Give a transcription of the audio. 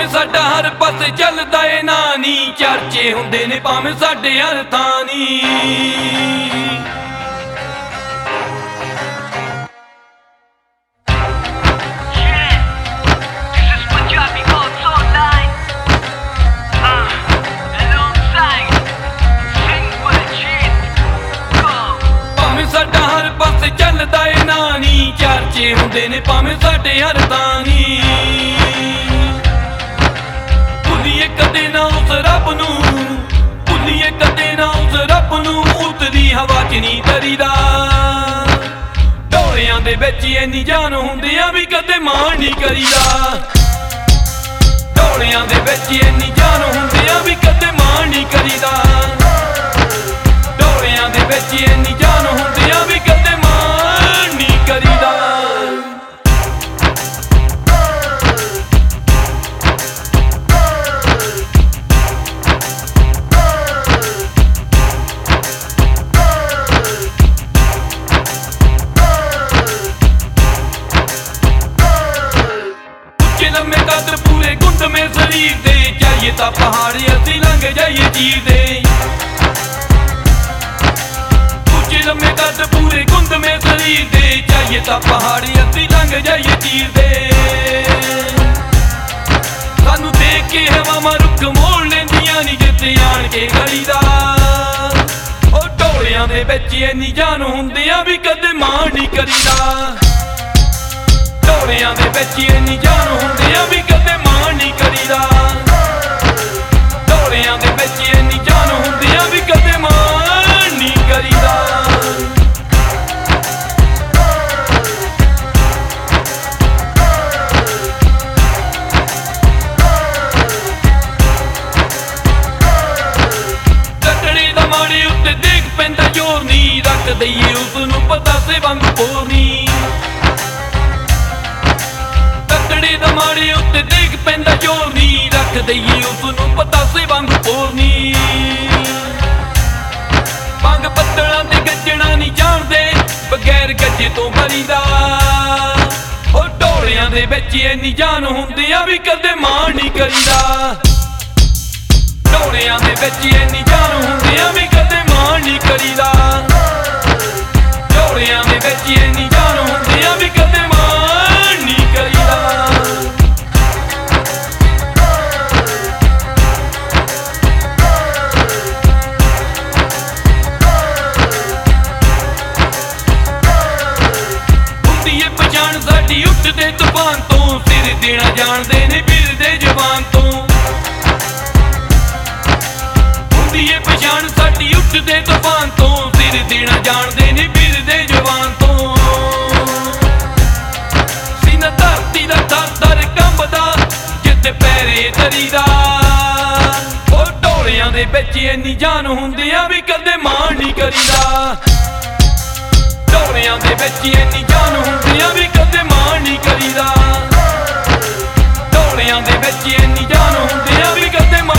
ਭਾਵੇਂ ਸਾਡਾ ਹਰ ਪਾਸੇ ਚੱਲਦਾ ਏ ਨਾਂ ਨੀ, ਚਰਚੇ ਹੁੰਦੇ ਨੇ ਭਾਵੇਂ ਸਾਡੇ ਹਰ ਥਾਂ ਨੀ। ਭਾਵੇਂ ਸਾਡਾ ਹਰ ਪਾਸੇ ਚੱਲਦਾ ਏ ਨਾਂ ਨੀ, ਚਰਚੇ ਹੁੰਦੇ ਨੇ ਭਾਵੇਂ ਸਾਡੇ ਹਰ ਥਾਂ ਨੀ। ਭੁੱਲੀਏ ਕਦੇ ਨਾ ਉਸ ਰੱਬ ਨੂੰ, ਭੁੱਲੀਏ ਕਦੇ ਨਾ ਉਸ ਰੱਬ ਨੂੰ, ਉਤਰੀ ਹਵਾ 'ਚ ਨੀ ਤਰੀਦਾ। ਢੋਲਿਆਂ ਦੇ ਵਿੱਚ ਇੰਨੀ ਜਾਨ ਹੁੰਦਿਆਂ ਵੀ ਕਦੇ ਮਾਣ ਨੀ ਕਰੀਦਾ। ਢੋਲਿਆਂ ਦੇ ਵਿੱਚ ਇੰਨੀ ਜਾਨ ਹੁੰਦਿਆਂ ਵੀ ਕਦੇ ਮਾਣ ਨੀ ਕਰੀਦਾ। ਢੋਲਿਆਂ ਦੇ ਵਿੱਚ ਇੰਨੀ ਜਾਨ ਹੁੰਦਿਆਂ ਵੀ ਕਦੇ ਮਾਣ ਨੀ ਕਰੀਦਾ। लम्बे कद पूरे गुंद में शरीर दे, चाहिए ता पहाड़ असी लंघ जाइए चीर दे। ऊंचे लम्बे कद पूरे गुंद में शरीर दे, चाहिए ता पहाड़ असी लंघ जाइए चीर दे। सानू देख के हवावां रुख मोड़ लैंदियां नी जिथे आण के गली दा। ओ ढोलियां दे विच इन्नी जान हुंदियां भी कदे माण नी करीदा। ਢੋਲਿਆਂ ਦੇ ਵਿੱਚ ਇੰਨੀ ਜਾਨ ਹੁੰਦਿਆਂ ਵੀ ਕਦੇ ਮਾਣ ਨੀ ਕਰੀਦਾ। ਢੋਲਿਆਂ ਦੇ ਵਿੱਚ ਇੰਨੀ ਜਾਨ ਹੁੰਦਿਆਂ ਵੀ ਕਦੇ ਮਾਣ ਨੀ ਕਰੀਦਾ। ਕੱਟੜੇ ਦਾ ਮਾੜੇ ਉੱਤੇ ਦੇਖ ਪੈਂਦਾ ਜ਼ੋਰ ਨੀ, ਰੱਖ ਦਈਏ ਉਸ ਨੂੰ ਪਤਾਸੇ ਵਾਂਗ ਪੋਰ ਨੀ। ਦਾ ਮਾੜੇ ਉੱਤੇ ਦੇਖ ਪੈਂਦਾ ਜ਼ੋਰ ਨੀ, ਰੱਖ ਦਈਏ ਉਸ ਨੂੰ ਪਤਾਸੇ ਵਾਂਗ ਪੋਰ ਨੀ। ਭੰਗ ਬੱਦਲਾਂ ਤੇ ਗੱਜਣਾ ਨੀ ਜਾਣਦੇ, ਬਗੈਰ ਗੱਜੇ ਤੋਂ ਮਰੀਦਾ। ਉਹ ਢੋਲਿਆਂ ਦੇ ਵਿੱਚ ਇੰਨੀ ਜਾਨ ਹੁੰਦਿਆਂ ਵੀ ਕਦੇ ਮਾਣ ਨੀ ਕਰੀਦਾ। ਢੋਲਿਆਂ ਦੇ ਵਿੱਚ ਇੰਨੀ ਜਾਨ ਹੁੰਦਿਆਂ ਵੀ ਕਦੇ ਮਾਣ ਨੀ ਕਰੀਦਾ। ਢੋਲਿਆਂ ਦੇ ਵਿੱਚ ਇੰਨੀ ਜਾਨ ਹੁੰਦਿਆਂ ਵੀ ਕਦੇ ਮਾਣ ਨੀ ਕਰੀਦਾ। ਸਾਡੀ ਉੱਠਦੇ ਤੂਫਾਨ ਤੋਂ, ਸਿਰ ਦੇਣਾ ਜਾਣਦੇ ਨੇ ਵੀਰ ਦੇ ਜਵਾਨ ਤੋਂ। ਹੁੰਦੀ ਏ ਪਛਾਣ ਸਾਡੀ ਉੱਠਦੇ ਤੂਫਾਨ ਤੋਂ, ਸਿਰ ਦੇਣਾ ਜਾਣਦੇ ਨੇ ਵੀਰ ਦੇ ਜਵਾਨ ਤੋਂ। ਸੀਨਾ ਧਰਤੀ ਦਾ ਦਰ ਕੰਬਦਾ ਜਿੱਥੇ ਪੈਰੇ ਧਰੀਦਾ। ਉਹ ਢੋਲਿਆਂ ਦੇ ਵਿੱਚ ਇੰਨੀ ਜਾਨ ਹੁੰਦਿਆਂ ਵੀ ਕਦੇ ਮਾਣ ਨੀ ਕਰੀਦਾ। ਢੋਲਿਆਂ ਦੇ ਵਿੱਚ ਇੰਨੀ ਜਾਨ ਹੁੰਦਿਆਂ ਵੀ ਕਦੇ ਮਾਣ ਨੀ ਕਰੀਦਾ। ਢੋਲਿਆਂ ਦੇ ਵਿੱਚ ਇੰਨੀ ਜਾਨ ਹੁੰਦਿਆਂ ਵੀ ਕਦੇ